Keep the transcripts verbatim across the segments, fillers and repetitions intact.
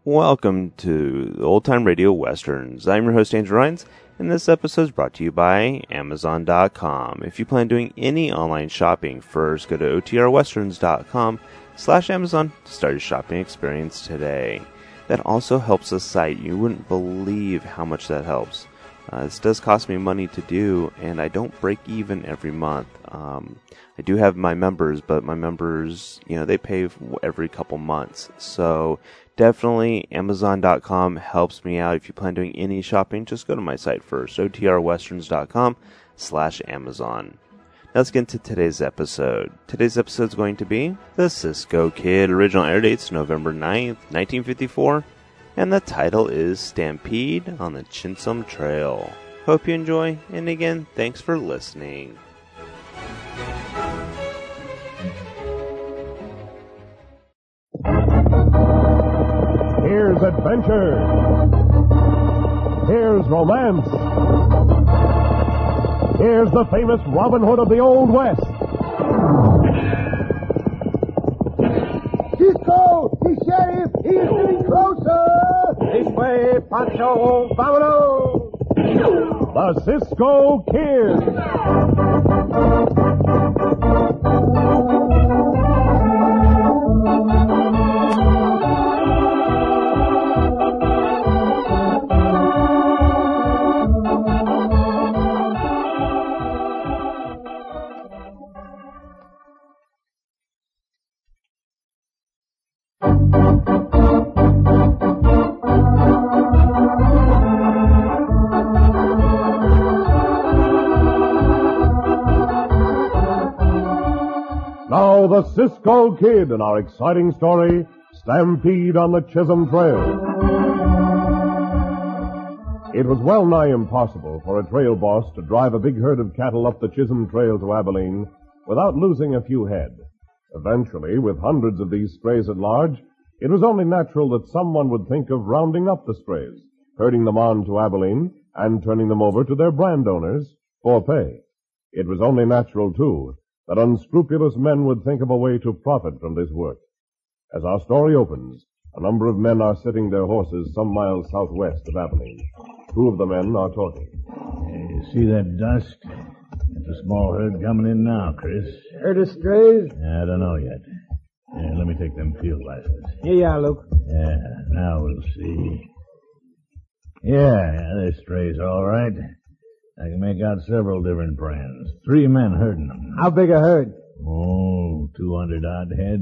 Welcome to Old Time Radio Westerns. I'm your host, Andrew Rines, and this episode is brought to you by Amazon dot com. If you plan on doing any online shopping, first go to O T R westerns dot com slash Amazon to start your shopping experience today. That also helps the site. You wouldn't believe how much that helps. Uh, this does cost me money to do, and I don't break even every month. Um, I do have my members, but my members, you know, they pay every couple months. So definitely Amazon dot com helps me out. If you plan on doing any shopping, just go to my site first, O T R westerns dot com slash Amazon. Now let's get into today's episode. Today's episode is going to be The Cisco Kid. Original air date's November ninth, nineteen fifty-four. And the title is Stampede on the Chisholm Trail. Hope you enjoy, and again, thanks for listening. Here's adventure. Here's romance. Here's the famous Robin Hood of the Old West. Cisco! The sheriff! He's getting closer! This way, Pancho! Vámonos! The Cisco Kid! Now, the Cisco Kid in our exciting story, Stampede on the Chisholm Trail. It was well nigh impossible for a trail boss to drive a big herd of cattle up the Chisholm Trail to Abilene without losing a few head. Eventually, with hundreds of these strays at large, it was only natural that someone would think of rounding up the strays, herding them on to Abilene, and turning them over to their brand owners for pay. It was only natural, too, that unscrupulous men would think of a way to profit from this work. As our story opens, a number of men are sitting their horses some miles southwest of Abilene. Two of the men are talking. Hey, you see that dust? It's a small herd coming in now, Chris. Herd of strays? I don't know yet. Here, let me take them field glasses. Here you are, Luke. Yeah, now we'll see. Yeah, yeah, they're strays, all right. I can make out several different brands. Three men herding them. How big a herd? Oh, two hundred odd head.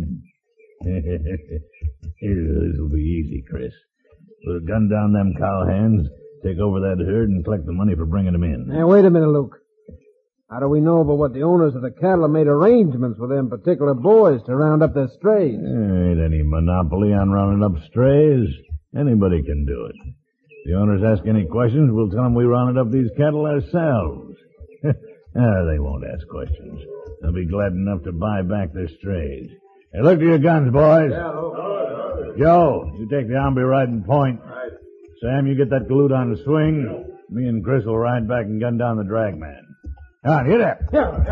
This'll be easy, Chris. Put a gun down them cowhands, take over that herd, and collect the money for bringing them in. Now, wait a minute, Luke. How do we know but what the owners of the cattle have made arrangements with them particular boys to round up their strays? There ain't any monopoly on rounding up strays. Anybody can do it. If the owners ask any questions, we'll tell them we rounded up these cattle ourselves. Ah, they won't ask questions. They'll be glad enough to buy back their strays. Hey, look to your guns, boys. Yeah, Luke. Joe, you take the hombre riding point. Right. Sam, you get that galoot on the swing. Me and Chris will ride back and gun down the drag man. Come on, get up.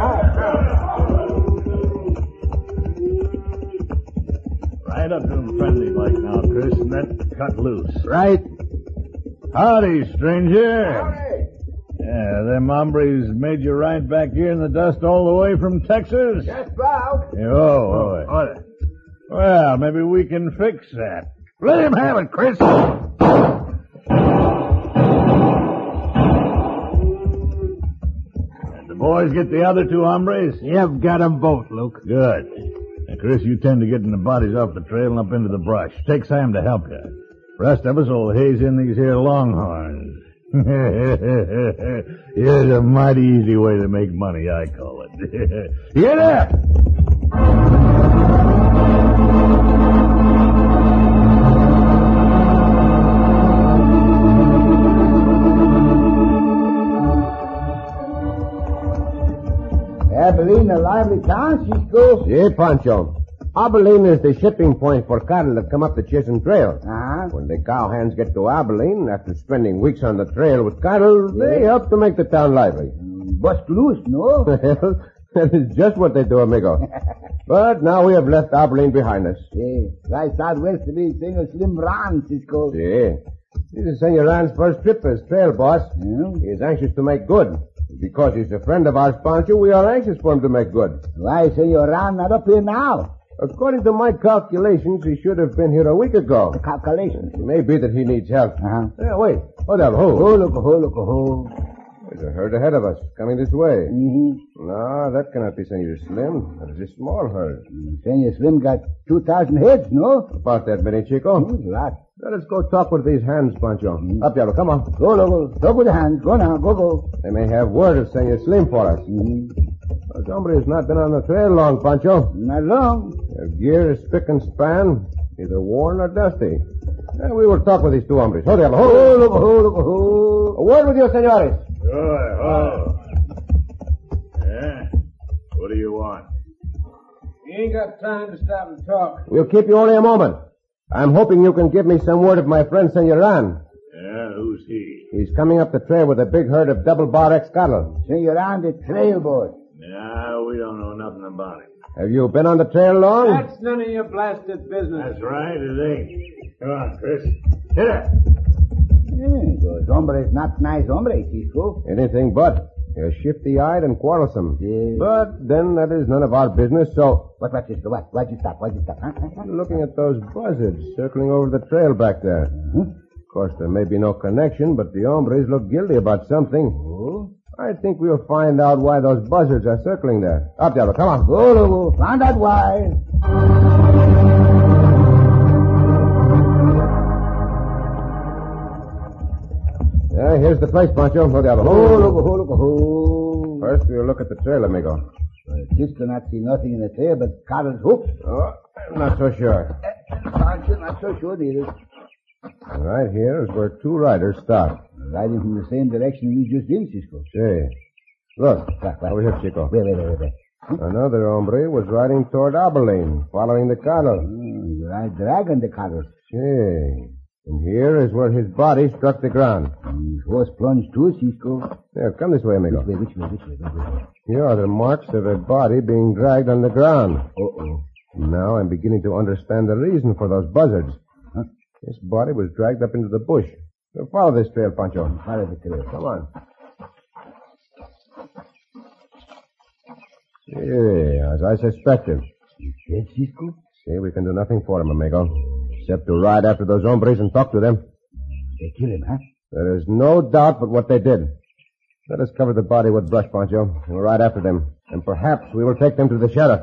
Ride up to him friendly like now, Chris, and then cut loose. Right. Howdy, stranger. Howdy. Yeah, them hombres made you ride back here in the dust all the way from Texas? Just about. Yeah, oh, oh. oh. Well, maybe we can fix that. Let him have it, Chris. Did the boys get the other two hombres? You've got them both, Luke. Good. Now, Chris, you tend to getting the bodies off the trail and up into the brush. Take Sam to help you. The rest of us will haze in these here longhorns. Here's a mighty easy way to make money, I call it. Get up! Abilene, a lively town, Cisco. Si, Pancho. Abilene is the shipping point for cattle that come up the Chisholm Trail. Uh-huh. When the cowhands get to Abilene, after spending weeks on the trail with cattle, they help to make the town lively. Bust loose, no? Well, That is just what they do, amigo. But now we have left Abilene behind us. Sí. Right southwest of me, Senor Slim Ran, Cisco. Sí. This is Senor Ran's first trip as trail boss. Yeah. He is anxious to make good. Because he's a friend of ours, Pancho, we are anxious for him to make good. Why, Senor Ran not up here now? According to my calculations, he should have been here a week ago. The calculations. It may be that he needs help. Uh-huh. Yeah, wait. Hold up. Hold. Oh, look, oh, look, oh. There's a herd ahead of us, coming this way. Mm-hmm. No, that cannot be Senor Slim. That is a small herd. Senor Slim got two thousand heads, no? About that many, Chico. Oh, a lot. Let us go talk with these hands, Pancho. Mm-hmm. Up, Diablo, come on. Go, loco. Talk with the hands. Go now. Go, go. They may have word of Senor Slim for us. Mm-hmm. Those hombre has not been on the trail long, Pancho. Not long. Their gear is spick and span, either worn or dusty. Yeah, we will talk with these two hombres. Hold, Diablo, hold. Oh, loco, oh, loco, oh. A word with you, senores. Sure, oh. Yeah? What do you want? You ain't got time to stop and talk. We'll keep you only a moment. I'm hoping you can give me some word of my friend Senor Ran. Yeah, who's he? He's coming up the trail with a big herd of double bar X cattle. Senor Ran, the trail boy. Nah, we don't know nothing about him. Have you been on the trail long? That's none of your blasted business. That's right, it ain't. Come on, Chris. Hit it. Yeah, those hombres not nice hombres, Cisco. Anything but. They're shifty-eyed and quarrelsome. Yeah. But then that is none of our business, so... What, what, Cisco, what? Why'd you stop? Why'd you stop? Huh? Huh? Huh? Looking at those buzzards circling over the trail back there. Uh-huh. Of course, there may be no connection, but the hombres look guilty about something. Oh? I think we'll find out why those buzzards are circling there. Up, Diablo, come on. Go, loco. Find out why. Yeah, here's the place, Pancho. Go, Diablo. Oh, loco, oh, loco, oh. First, we'll look at the trail, amigo. Well, Cisco not see nothing in the trail but Carl's hooks. Oh, I'm not so sure. Pancho not so sure either. Right here is where two riders start. Riding from the same direction we just did, Cisco. Say, look, What, what? over here, Chico. Wait, wait, wait, wait. Another hombre was riding toward Abilene, following the cattle. Oh, you ride dragging the cattle. Say, and here is where his body struck the ground. His horse plunged too, Cisco. There, come this way, amigo. Which way, which way, which way, which way? Here are the marks of a body being dragged on the ground. Uh-oh. Now I'm beginning to understand the reason for those buzzards. Huh? This body was dragged up into the bush. So follow this trail, Pancho. Follow the trail. Come on. Yeah, as I suspected. You dead, Cisco? See, we can do nothing for him, amigo. Except to ride after those hombres and talk to them. They kill him, huh? There is no doubt but what they did. Let us cover the body with brush, Pancho. We'll ride after them. And perhaps we will take them to the sheriff.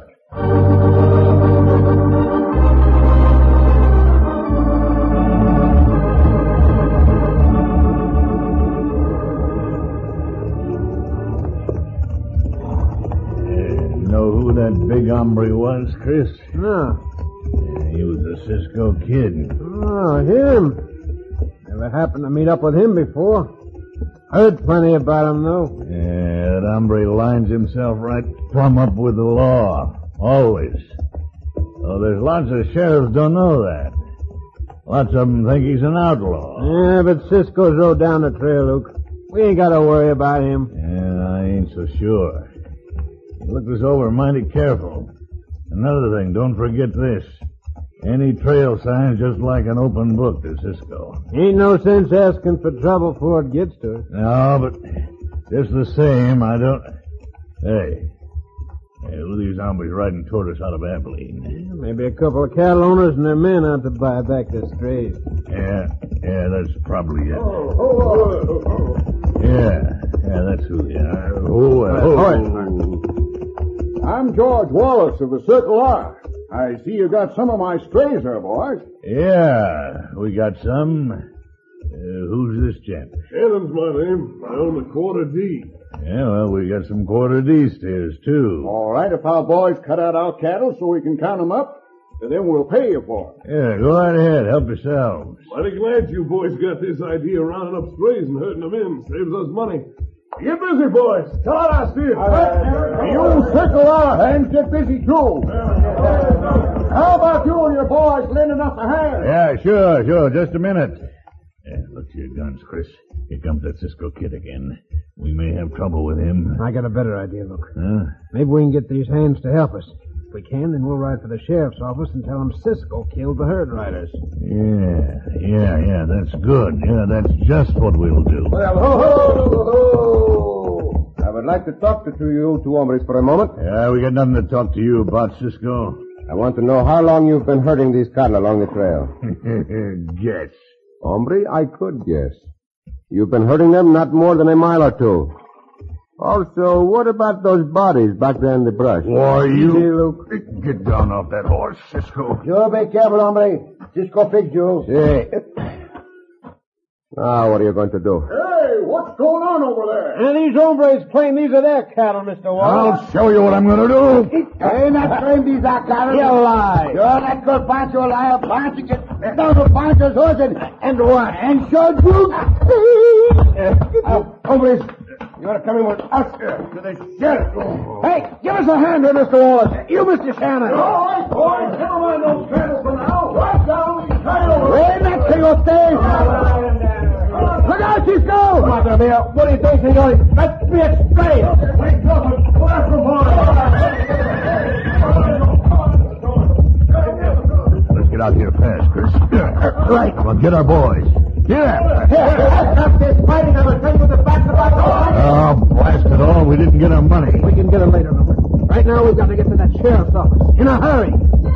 You know who that big hombre was, Chris? No. Yeah, he was a Cisco kid. Oh, him. Never happened to meet up with him before. Heard plenty about him, though. Yeah, that hombre lines himself right plumb up with the law. Always. Oh, there's lots of sheriffs don't know that. Lots of them think he's an outlaw. Yeah, but Cisco's rode down the trail, Luke. We ain't got to worry about him. Yeah, I ain't so sure. Look this over mighty careful. Another thing, don't forget this. Any trail sign's just like an open book to Cisco. Ain't no sense asking for trouble before it gets to it. No, but just the same, I don't... Hey, hey, who are these hombres riding toward us out of Abilene? Maybe a couple of cattle owners and their men out to buy back their strays. Yeah, yeah, that's probably it. Oh, oh, oh, oh. Yeah, yeah, that's who they are. Oh, uh, oh. I'm George Wallace of the Circle R. I see you got some of my strays there, boys. Yeah, we got some. Uh, who's this gent? Adam's my name. I own the Quarter D. Yeah, well, we got some quarter D steers, too. All right, if our boys cut out our cattle so we can count them up, then we'll pay you for them. Yeah, go right ahead. Help yourselves. Mighty glad you boys got this idea of rounding up strays and herding them in. Saves us money. Get busy, boys. Tell out our steers. You Circle R hands get busy, too. How about you and your boys lending us a hand? Yeah, sure, sure. Just a minute. Yeah, look to your guns, Chris. Here comes that Cisco kid again. We may have trouble with him. I got a better idea, Luke. Huh? Maybe we can get these hands to help us. If we can, then we'll ride for the sheriff's office and tell them Cisco killed the herd riders. Yeah, yeah, yeah, that's good. Yeah, that's just what we'll do. Well, ho, ho, ho, ho. I would like to talk to you two hombres for a moment. Yeah, we got nothing to talk to you about, Cisco. I want to know how long you've been herding these cattle along the trail. Guess. Hombre, I could guess. You've been herding them not more than a mile or two. Also, what about those bodies back there in the brush? Why, you... See, Luke? Get down off that horse, Cisco. You be careful, hombre. Cisco fix you. See. Now, what are you going to do? Hey, what's going on over there? And these hombres claim these are their cattle, Mister Wallace. I'll show you what I'm going to do. I ain't not claim these are cattle. You lie. You're that good Pancho liar. Pancho get down to Pancho's horse and... And what? And shot you. Uh, hombres, you ought to come in with us to the sheriff. Hey, give us a hand here, Mister Wallace. You, Mister Shannon. All right, boys. Never mind those cattle for now. Right down these cattle. Ven aquí usted. Look out, Cisco! Madre mia, what do you think, senor? Let's be straight. Wake up and blast them Let's get out here fast, Chris. Right. Come on, get our boys. Yeah. Stop this fighting. I will tell you the facts about the Oh, blast it all. We didn't get our money. We can get them later, Robert. Right now, we've got to get to that sheriff's office. In a hurry.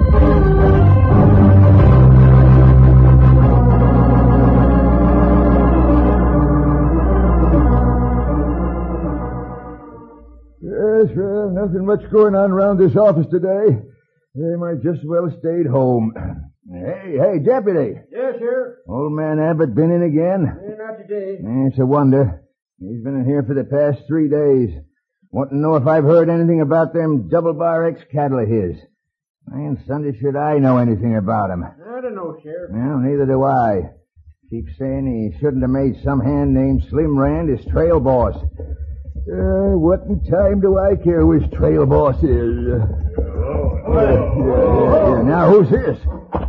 Yes, well, nothing much going on around this office today. They might just as well have stayed home. Hey, hey, deputy. Yes, Sheriff. Old man Abbott been in again? Not today. It's a wonder. He's been in here for the past three days. Want to know if I've heard anything about them double-bar ex-cattle of his. And Sunday should I know anything about him? I don't know, Sheriff. Well, neither do I. Keep saying he shouldn't have made some hand named Slim Rand his trail boss. Uh, what in time do I care who his trail boss is? Uh, Oh, yeah, yeah, yeah. Now, who's this?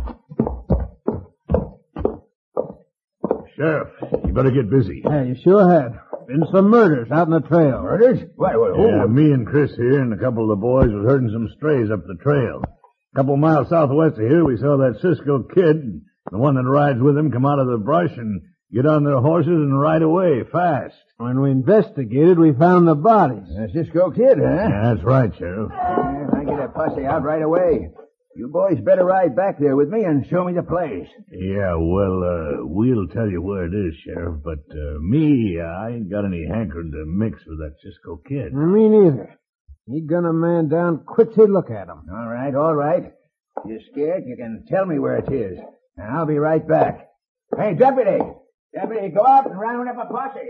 Sheriff, you better get busy. Yeah, you sure have. Been some murders out in the trail. Murders? What? What? Yeah, me and Chris here and a couple of the boys was herding some strays up the trail. A couple of miles southwest of here, we saw that Cisco kid, the one that rides with him, come out of the brush and get on their horses and ride away fast. When we investigated, we found the bodies. Uh, Cisco Kid, huh? Yeah, that's right, Sheriff. Yeah, I get that posse out right away. You boys better ride back there with me and show me the place. Yeah, well, uh, we'll tell you where it is, Sheriff, but, uh, me, I ain't got any hankering to mix with that Cisco kid. Me neither. He gun a man down quick to look at him. All right, all right. If you're scared, you can tell me where it is. And I'll be right back. Hey, deputy! Deputy, go out and round up a posse.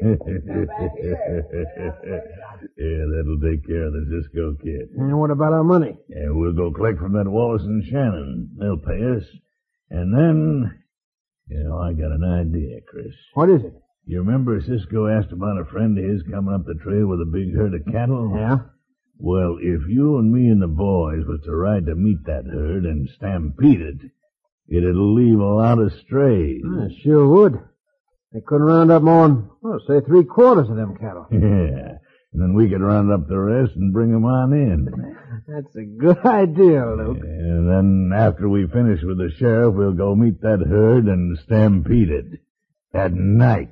Yeah, that'll take care of the Cisco kid. And what about our money? Yeah, we'll go collect from that Wallace and Shannon. They'll pay us. And then, you know, I got an idea, Chris. What is it? You remember Cisco asked about a friend of his coming up the trail with a big herd of cattle? Yeah? Well, if you and me and the boys was to ride to meet that herd and stampede it, it'll leave a lot of strays. I sure would. They couldn't round up more than, well, say, three quarters of them cattle. Yeah. And then we could round up the rest and bring them on in. That's a good idea, Luke. And then after we finish with the sheriff, we'll go meet that herd and stampede it. At night.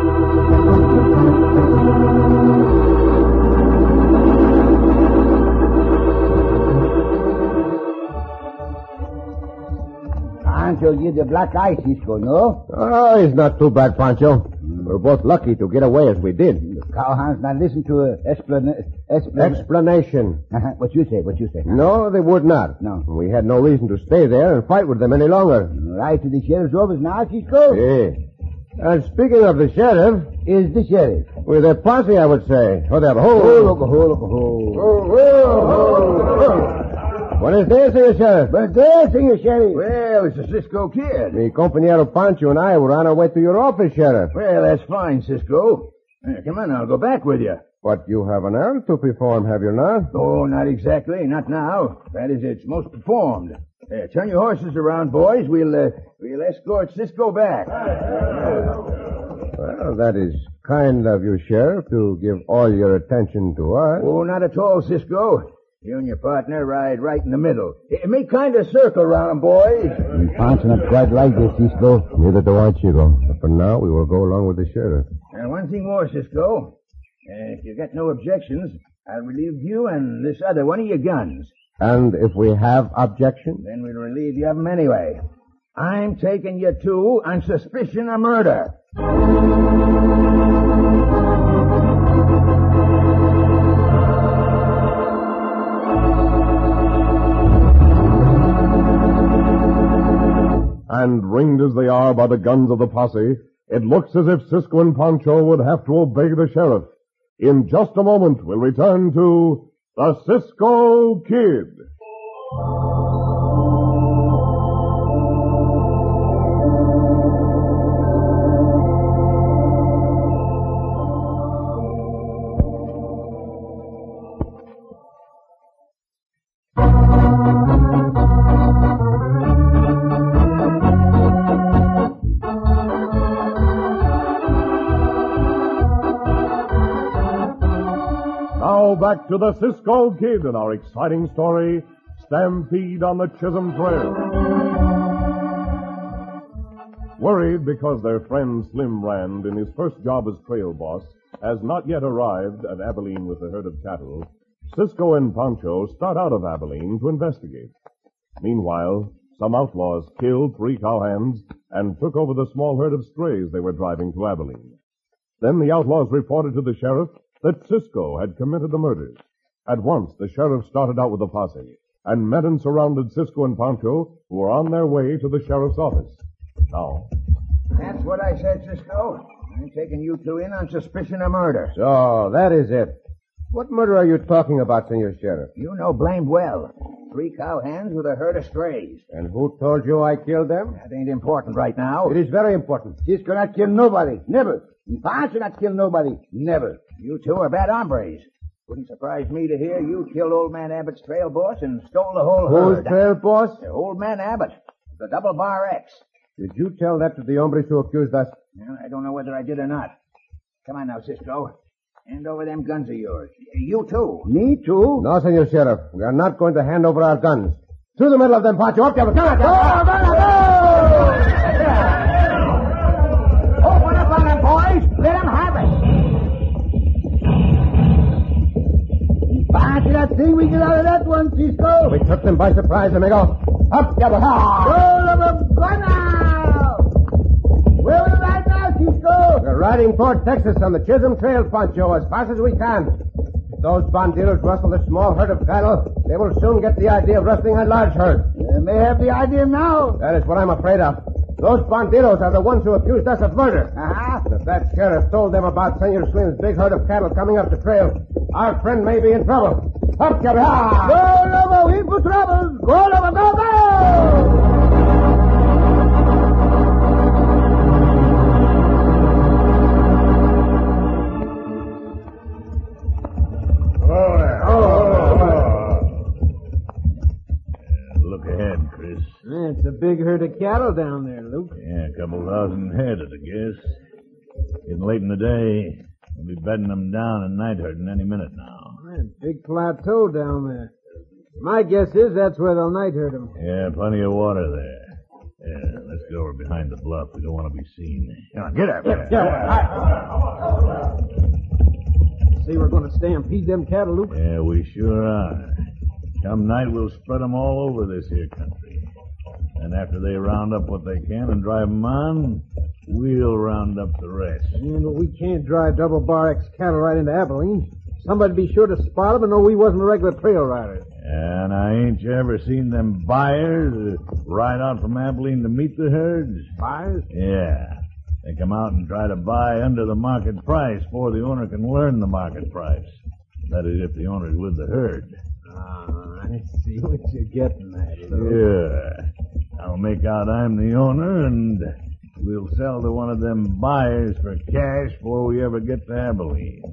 Pancho give the black eye, Cisco, no? Oh, it's not too bad, Pancho. We're both lucky to get away as we did. The cowhands not listen to a explana- explan- Explanation. what you say, what you say? No, they would not. No. We had no reason to stay there and fight with them any longer. Right to the sheriff's office now, Cisco? Yeah. And speaking of the sheriff, Is the sheriff? with a posse, I would say. Oh, there, Oh, ho. look, oh, look, oh. Oh, oh, oh. What is this here, Sheriff? But there, Senor Sheriff. Well, it's a Cisco Kid. The compañero Pancho and I were on our way to your office, Sheriff. Well, that's fine, Cisco. Uh, come on, I'll go back with you. But you have an errand to perform, have you not? Oh, not exactly. Not now. That is, it's most performed. Uh, turn your horses around, boys. We'll, uh, we'll escort Cisco back. Well, that is kind of you, Sheriff, to give all your attention to us. Oh, not at all, Cisco. You and your partner ride right in the middle. Eh, Make kind of circle round 'em, boys. Pancho not quite like this, Cisco. Neither do I, Chico. But for now, we will go along with the sheriff. And one thing more, Cisco. Uh, if you got no objections, I'll relieve you and this other one of your guns. And if we have objections? Then we'll relieve you of 'em anyway. I'm taking you two on suspicion of murder. And ringed as they are by the guns of the posse, it looks as if Cisco and Pancho would have to obey the sheriff. In just a moment, we'll return to the Cisco Kid. Now back to the Cisco Kid and our exciting story, Stampede on the Chisholm Trail. Worried because their friend Slim Rand, in his first job as trail boss, has not yet arrived at Abilene with a herd of cattle, Cisco and Pancho start out of Abilene to investigate. Meanwhile, some outlaws killed three cowhands and took over the small herd of strays they were driving to Abilene. Then the outlaws reported to the sheriff that Cisco had committed the murders. At once, the sheriff started out with a posse and met and surrounded Cisco and Pancho, who were on their way to the sheriff's office. Now, That's what I said, Cisco. I'm taking you two in on suspicion of murder. So, that is it. What murder are you talking about, Senor Sheriff? You know blamed well. Three cowhands with a herd of strays. And who told you I killed them? That ain't important right now. It is very important. Cisco not kill nobody. Never. Pancho not kill nobody. Never. You two are bad hombres. Wouldn't surprise me to hear you killed old man Abbott's trail boss and stole the whole Who's herd. trail boss? Uh, Old man Abbott, the Double Bar X. Did you tell that to the hombres who accused us? Well, I don't know whether I did or not. Come on now, Cisco. Hand over them guns of yours. You too. Me too. No, Senor Sheriff. We are not going to hand over our guns. Through the middle of them, Pancho. Up there. Come on, Go, come on. go, go! Open up on them, boys. Let them have it. Pancho not think we get out of that one, Cisco. We took them by surprise, amigo. Up, Diablo. Roll of them. Go now. Where we right now, Cisco? We're riding toward Texas on the Chisholm Trail, Pancho, as fast as we can. If those bandidos rustle a small herd of cattle, they will soon get the idea of rustling a large herd. They may have the idea now. That is what I'm afraid of. Those bandidos are the ones who accused us of murder. Uh-huh. And if that sheriff told them about Senor Slim's big herd of cattle coming up the trail, our friend may be in trouble. Up, Diablo. Go, Lobo. In for trouble. Go, Lobo. Go, go! Look ahead, Chris. It's a big herd of cattle down there, Luke. Yeah, a couple thousand head, I guess. Getting late in the day. We'll be bedding them down and night herding any minute now. Man, big plateau down there. My guess is that's where they'll night herd them. Yeah, plenty of water there. Yeah, let's go over behind the bluff. We don't want to be seen. Come on, get up there. See, we're going to stampede them cattle, Luke. Yeah, we sure are. Come night, we'll spread them all over this here country. And after they round up what they can and drive them on, we'll round up the rest. Man, but we can't drive Double Bar X cattle right into Abilene. Somebody'd be sure to spot them and know we wasn't regular trail riders. And I ain't you ever seen them buyers uh, ride out from Abilene to meet the herds? Buyers? Yeah. They come out and try to buy under the market price before the owner can learn the market price. That is, if the owner's with the herd. Ah, I see what you're getting at, Luke. Yeah. I'll make out I'm the owner, and we'll sell to one of them buyers for cash before we ever get to Abilene.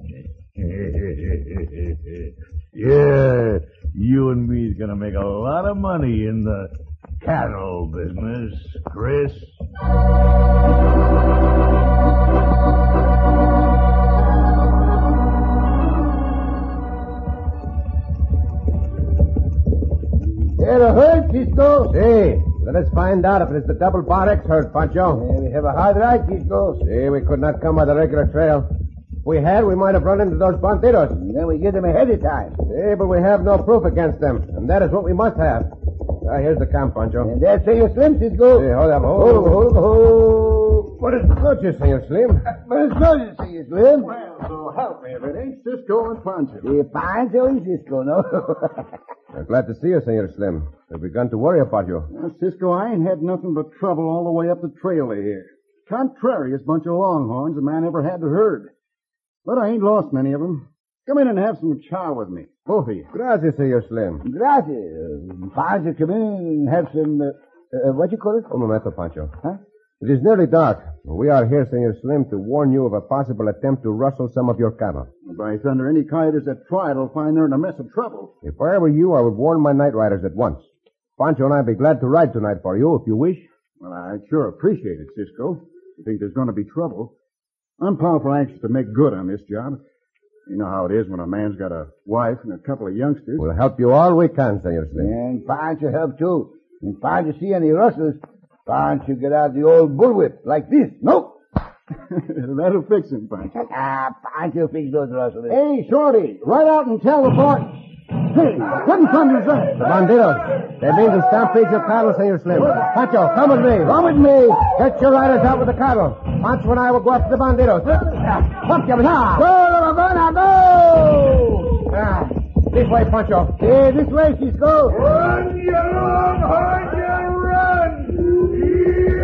Yeah, you and me's gonna make a lot of money in the cattle business, Chris. the herd, Cisco? See, let us find out if it is the double bar X herd, Pancho. Yeah, we have a hard ride, Cisco. See, we could not come by the regular trail. If we had, we might have run into those bandidos. And then we get them ahead of time. See, but we have no proof against them, and that is what we must have. Ah, here's the camp, Pancho. And there's Senor Slim, Cisco. See, hold up. Hold, Hold, hold, hold. What is the notice, Senor Slim? But it's notice, Senor Slim. Well, so help me if it ain't Cisco and Pancho. The Pancho and Cisco, no? I'm glad to see you, Senor Slim. We've begun to worry about you. Well, Cisco, I ain't had nothing but trouble all the way up the trail to here. Contrariest bunch of longhorns a man ever had to herd. But I ain't lost many of them. Come in and have some chow with me, both of you. Gracias, Senor Slim. Gracias. Uh, Pancho, come in and have some, uh, uh, what you call it? Un momento, Pancho. Huh? It is nearly dark. We are here, Senor Slim, to warn you of a possible attempt to rustle some of your cattle. By thunder, any coyotes that try it will find they're in a mess of trouble. If I were you, I would warn my night riders at once. Pancho and I would be glad to ride tonight for you, if you wish. Well, I sure appreciate it, Cisco. You think there's going to be trouble. I'm powerful anxious to make good on this job. You know how it is when a man's got a wife and a couple of youngsters. We'll help you all we can, Senor Slim. And Pancho help too. And Pancho see any rustlers, Pancho get out the old bullwhip like this. Nope. That'll fix him, Pancho. Ah, Pancho fix those rustlers. Hey, Shorty, ride out and tell the boy. Hey, what in thunder is that? The bandidos. They mean to stampede your cattle, Senor Slim. Pancho, come with me. Come with me. Get your riders out with the cattle. Pancho and I will go after the bandidos. Come, Kevin. Ah. Go, Laguna, go! Ah. This way, Pancho. Hey, this way, Cisco. Run, you longhorn, you run!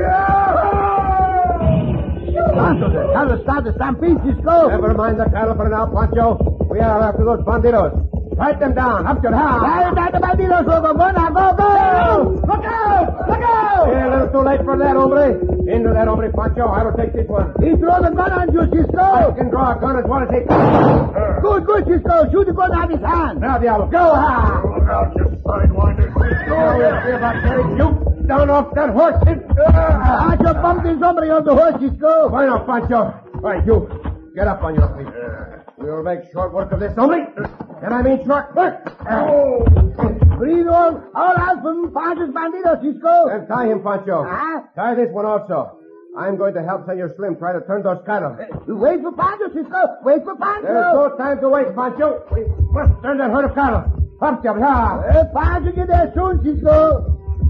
Yeah! Pancho, the cattle start the stampede, Cisco. Never mind the cattle for now, Pancho. We are after those bandidos. Fight them down. Up to the house. Right back the bandidos, Laguna, go, go! Look out! Look out! Yeah, a little too late for that, hombre. Into that, hombre, Pancho. I will take this one. He throw the gun on you, I Cisco. can draw a gun as well as he can. Good, good, Cisco. Shoot the gun out of his hand. Now, Diablo, go! Ha! Look out, you sidewinder, Cisco! Now we'll see about getting you down off that horse. Pancho bumped his hombre on the horse, Cisco. Bueno, Pancho. All right, you. Get up on your feet. We'll make short work of this, hombre. And I mean short work. Oh. Breathe all, all out from Pancho's bandidos, Cisco. Then tie him, Pancho. Huh? Tie this one also. I'm going to help Senor Slim try to turn those cattle. Wait for Pancho, Cisco. Wait for Pancho. There's no time to wait, Pancho. We must turn that herd of cattle. Up, Diablo. Ha! Hey, Pancho, get there soon, Cisco.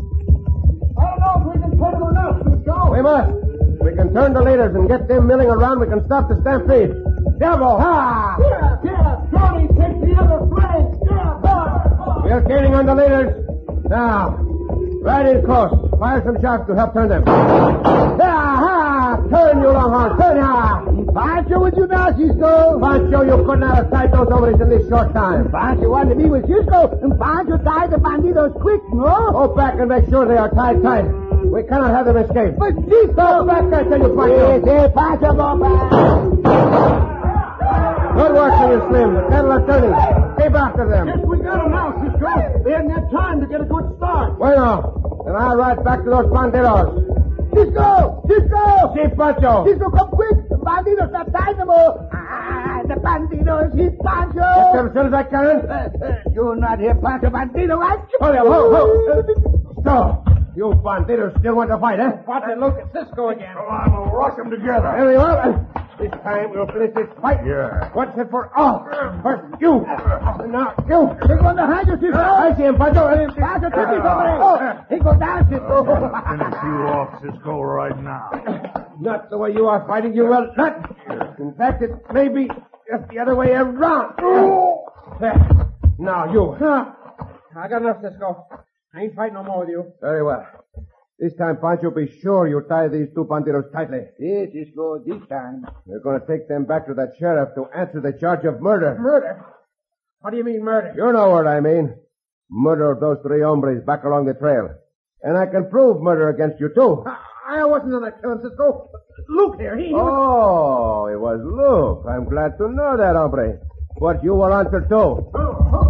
I don't know if we can put him enough, Cisco. We must. We can turn the leaders and get them milling around. We can stop the stampede. Diablo. Ha! Yeah, yeah, Johnny, take the other flank. Yeah, boy. We are gaining on the leaders. Now, right in close. Fire some shots to help turn them. Ha! Ha! Turn, you longhorn. Turn, ha! Pancho with you now, Cisco. Pancho, you could not have tied those hombres in this short time. Pancho wanted to be with Cisco, and Pancho tied the bandidos quick, no? Go back and make sure they are tied tight. We cannot have them escape. But Cisco! Go back, I tell you, Pancho. Yes, yes, Pancho, go back. Good work, Senor Slim. The cattle are turning. Keep after them. Yes, we got him now, Cisco. They hadn't had time to get a good start. Bueno. Then I'll ride back to those bandidos. Cisco! Cisco! See, Pancho. Cisco, come quick! The bandidos are tied them all. Ah, the bandidos, he's Pancho. Get them as soon as I can. Uh, uh, you're not here, Pancho Bandido, right? Hold up, ho, ho. So, you bandidos still want to fight, eh? Watch it look at Cisco again. Come on, we'll rush them together. Very well. This time we'll finish this fight. Yeah. Once and for all. First you. Now you. He's going behind you, Cisco. I see him, Pancho. Pancho, take his over there. Oh, he goes down, Cisco. Finish you off, Cisco, right now. Not the way you are fighting, you will not. In fact, it may be just the other way around. There. Now you. I got enough, Cisco. I ain't fighting no more with you. Very well. This time, Pancho, be sure you tie these two bandidos tightly. Yes, Cisco, this time. We're going to take them back to that sheriff to answer the charge of murder. Murder? What do you mean, murder? You know what I mean. Murder of those three hombres back along the trail. And I can prove murder against you, too. I, I wasn't on that killing, Cisco. Luke here, he... he was... Oh, it was Luke. I'm glad to know that, hombre. But you will answer, too. Oh, oh.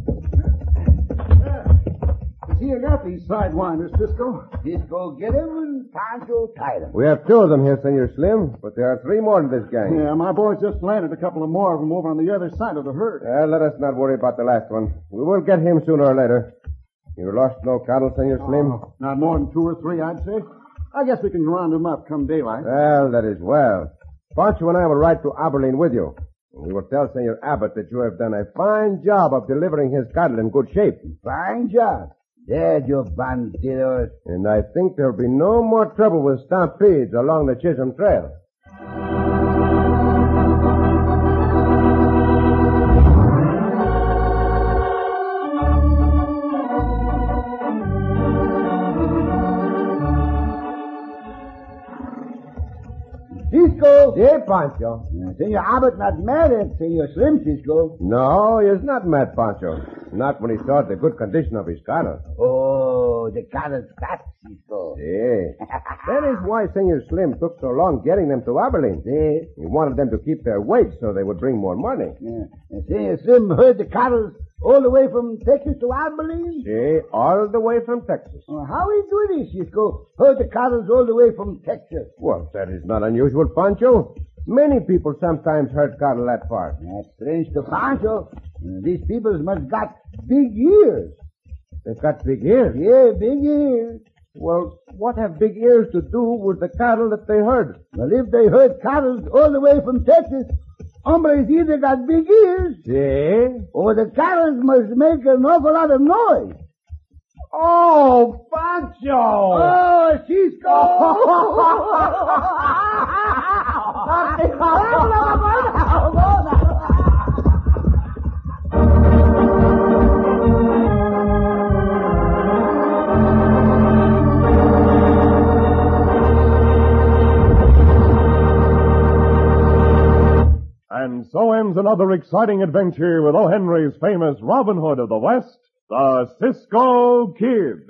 See, you got these sidewinders, Cisco. Cisco, get him, and Pancho tie them. We have two of them here, Senor Slim, but there are three more in this gang. Yeah, my boys just landed a couple of more of them over on the other side of the herd. Uh, let us not worry about the last one. We will get him sooner or later. You lost no cattle, Senor Slim? Oh, not more than two or three, I'd say. I guess we can round them up come daylight. Well, that is well. Pancho and I will ride to Abilene with you. We will tell Senor Abbott that you have done a fine job of delivering his cattle in good shape. Fine job. There, you bandidos. And I think there'll be no more trouble with stampedes along the Chisholm Trail. Cisco. Sí, Pancho. Uh, Senor Abbott not mad at Senor Slim, Cisco. No, he is not mad, Pancho. Not when he saw the good condition of his cattle. Oh, the cattle's fat, Cisco. Sí. That is why Senor Slim took so long getting them to Abilene. Sí. He wanted them to keep their weight so they would bring more money. Yeah. And Senor Slim heard the cattle all the way from Texas to Abilene? Sí, all the way from Texas. Well, how he do this, Cisco? Heard the cattle all the way from Texas. Well, that is not unusual, Pancho. Many people sometimes herd cattle that far. That's strange to Pancho. Uh, these people must got big ears. They've got big ears? Yeah, big ears. Well, what have big ears to do with the cattle that they herd? Well, if they herd cattle all the way from Texas, hombres either got big ears, sí, or the cattle must make an awful lot of noise. Oh, Pancho! Oh, Cisco! And so ends another exciting adventure with O. Henry's famous Robin Hood of the West, the Cisco Kid.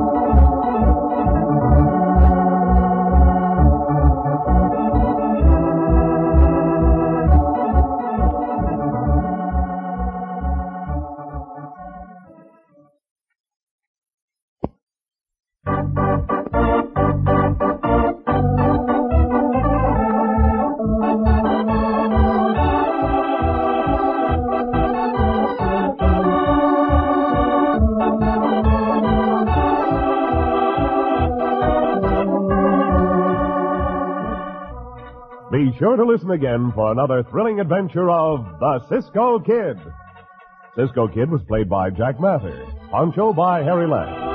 Be sure to listen again for another thrilling adventure of the Cisco Kid. Cisco Kid was played by Jack Mather, Pancho by Harry Lang.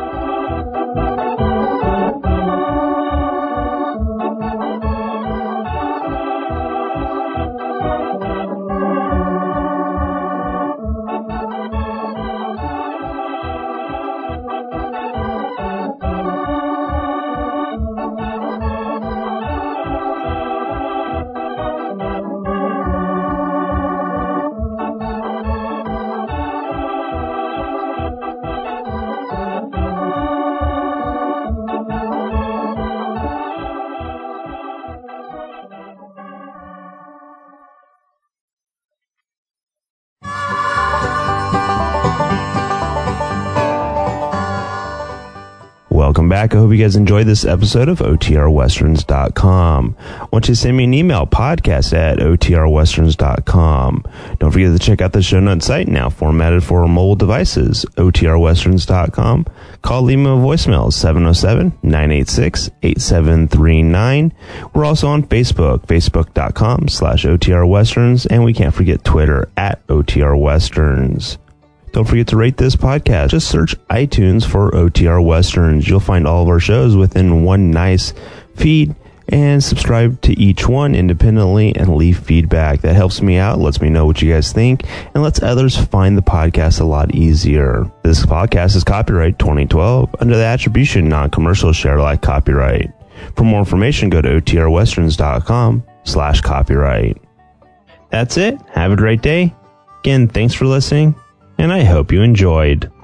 Welcome back. I hope you guys enjoyed this episode of O T R westerns dot com. Want you to send me an email, podcast at O T R westerns dot com. Don't forget to check out the show notes site, now formatted for mobile devices, O T R westerns dot com. Call, leave me a voicemail, seven oh seven, nine eight six, eight seven three nine. We're also on Facebook, facebook dot com slash O T R westerns, and we can't forget Twitter at O T R westerns. Don't forget to rate this podcast. Just search iTunes for O T R Westerns. You'll find all of our shows within one nice feed, and subscribe to each one independently and leave feedback. That helps me out, lets me know what you guys think, and lets others find the podcast a lot easier. This podcast is copyright twenty twelve under the attribution non-commercial share alike copyright. For more information, go to O T R westerns dot com slash copyright. That's it. Have a great day. Again, thanks for listening, and I hope you enjoyed.